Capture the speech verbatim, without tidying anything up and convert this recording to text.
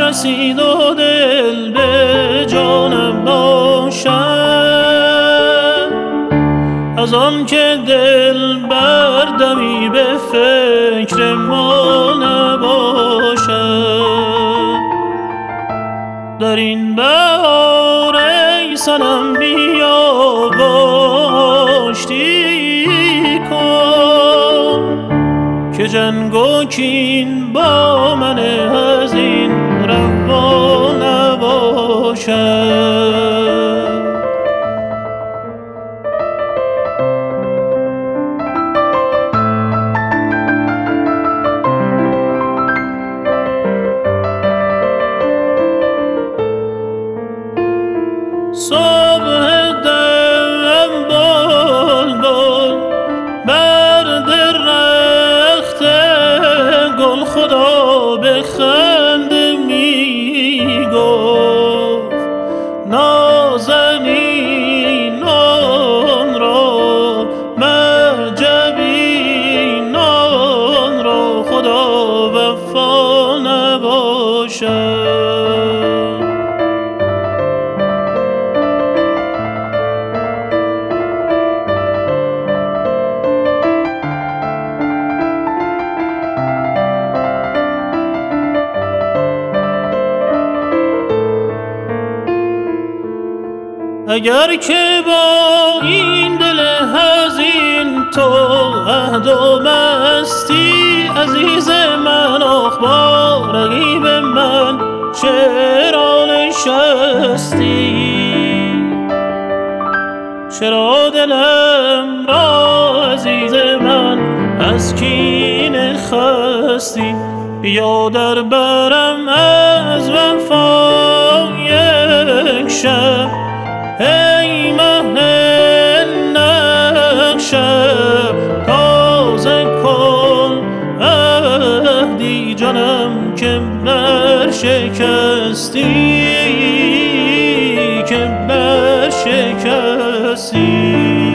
رسید و دل به جانم باشد، از آن که دل بردمی به فکر ما نباشد. در این بهار ای صنم بیا و آشتی کن، که جنگ و کین با من از این روا نباشد. صبح دم بلبل بر درخت گل خدا به خنده می گفت، نازنینان را معجبینان را خدا وفا نباشد. اگر که با این دل حزین تو عهد و مستی عزیز من، آخ با رقیب من چرا نشستی؟ چرا دلم را عزیز من از کینه خستی؟ بیا در برم از وفا یک شب، ای مه نقشم تازه کن عهدی جانم که برشکستی، که برشکستی.